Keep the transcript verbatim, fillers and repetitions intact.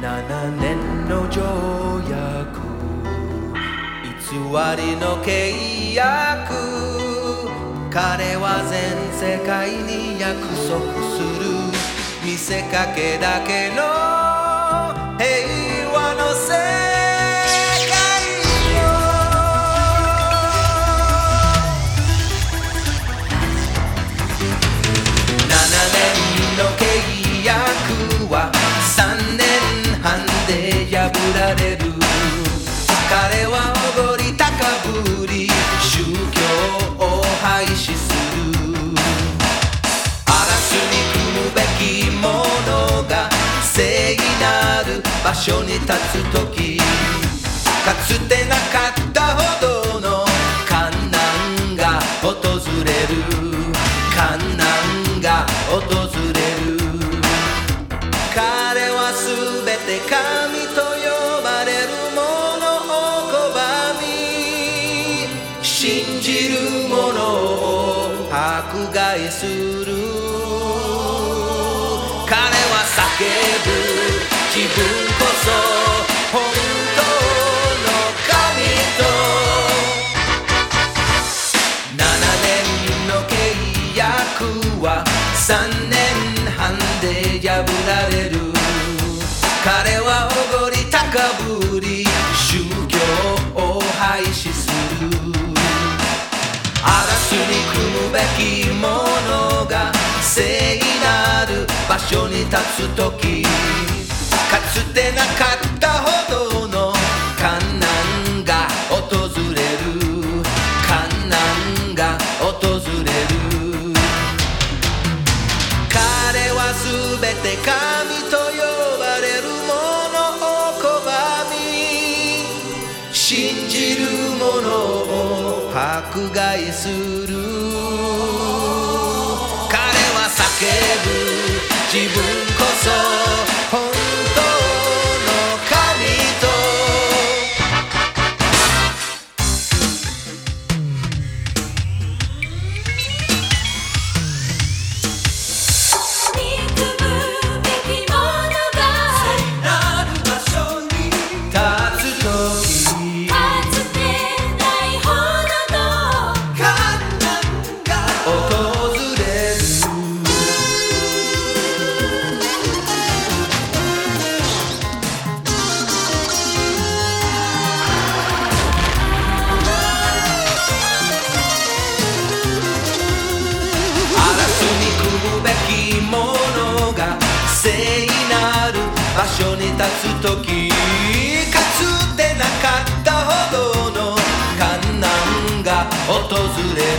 ななねんの条約、偽りの契約、彼は全世界に約束する、見せかけだけの平和の世界を。ななねんの契約はさんねんはんで破られる。彼はおごり高ぶり、宗教を廃止する。荒らすに組むべきものが聖なる場所に立つとき、かつてなかったほどの困難が訪れる。困難が訪れる。彼はすべて神と呼ばれるものを拒み、信じる者を迫害する。彼は叫ぶ、自分こそ本当の神と。ななねんの契約はさんねんはんで破られる。彼はおごり高ぶり、宗教を廃止する。荒らすに組むべきものが聖なる場所に立つとき、かつてなかったほどの困難が訪れる。困難が訪れる。彼はすべて神と呼ばれるものを拒み、信じる者を迫害する。彼は叫ぶ、自分こそ本当の神と。ものが聖なる場所に立つとき、かつてなかったほどの困難が訪れる。